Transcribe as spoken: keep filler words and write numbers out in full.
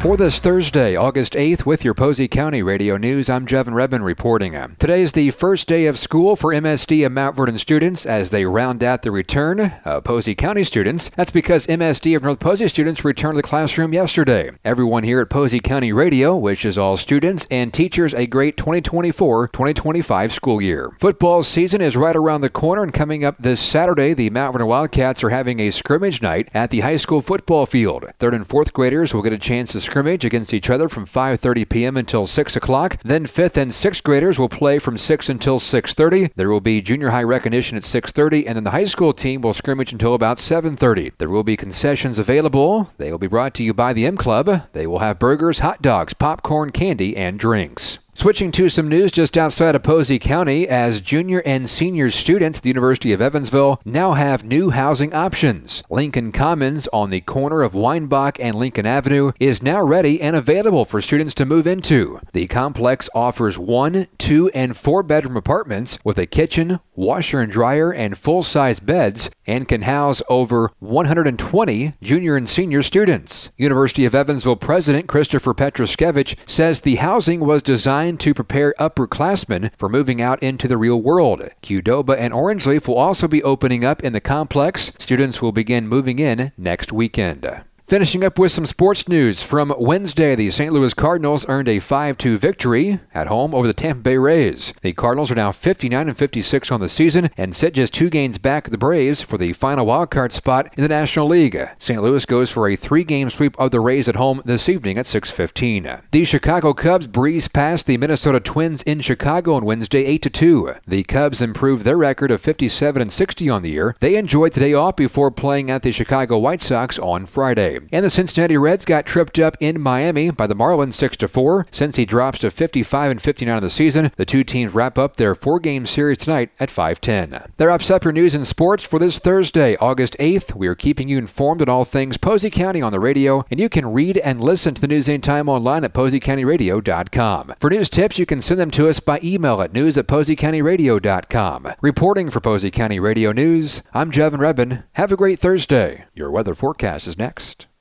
For this Thursday, August eighth, with your Posey County Radio News, I'm Jevin Redman reporting. Today is the first day of school for M S D and Mount Vernon students as they round out the return of Posey County students. That's because M S D of North Posey students returned to the classroom yesterday. Everyone here at Posey County Radio wishes all students and teachers a great twenty twenty-four twenty twenty-five school year. Football season is right around the corner, and coming up this Saturday, the Mount Vernon Wildcats are having a scrimmage night at the high school football field. Third and fourth graders will get a chance to scrimmage against each other from five thirty p.m. until six o'clock. Then fifth and sixth graders will play from six until six thirty. There will be junior high recognition at six thirty, and then the high school team will scrimmage until about seven thirty. There will be concessions available. They will be brought to you by the M Club. They will have burgers, hot dogs, popcorn, candy, and drinks. Switching to some news just outside of Posey County, as junior and senior students at the University of Evansville now have new housing options. Lincoln Commons on the corner of Weinbach and Lincoln Avenue is now ready and available for students to move into. The complex offers one, two, and four-bedroom apartments with a kitchen, washer and dryer, and full-size beds, and can house over one hundred twenty junior and senior students. University of Evansville President Christopher Petruskevich says the housing was designed to prepare upperclassmen for moving out into the real world. Qdoba and Orange Leaf will also be opening up in the complex. Students will begin moving in next weekend. Finishing up with some sports news from Wednesday, the Saint Louis Cardinals earned a five two victory at home over the Tampa Bay Rays. The Cardinals are now fifty-nine and fifty-six on the season and sit just two games back of the Braves for the final wildcard spot in the National League. Saint Louis goes for a three-game sweep of the Rays at home this evening at six fifteen. The Chicago Cubs breezed past the Minnesota Twins in Chicago on Wednesday eight to two. The Cubs improved their record of fifty-seven and sixty on the year. They enjoyed the day off before playing at the Chicago White Sox on Friday. And the Cincinnati Reds got tripped up in Miami by the Marlins six to four. Cincy drops to fifty-five and fifty-nine on the season. The two teams wrap up their four-game series tonight at five ten. That wraps up your news and sports for this Thursday, August eighth. We are keeping you informed on all things Posey County on the radio, and you can read and listen to the news anytime online at posey county radio dot com. For news tips, you can send them to us by email at news at posey county radio dot com. Reporting for Posey County Radio News, I'm Jevin Redman. Have a great Thursday. Your weather forecast is next.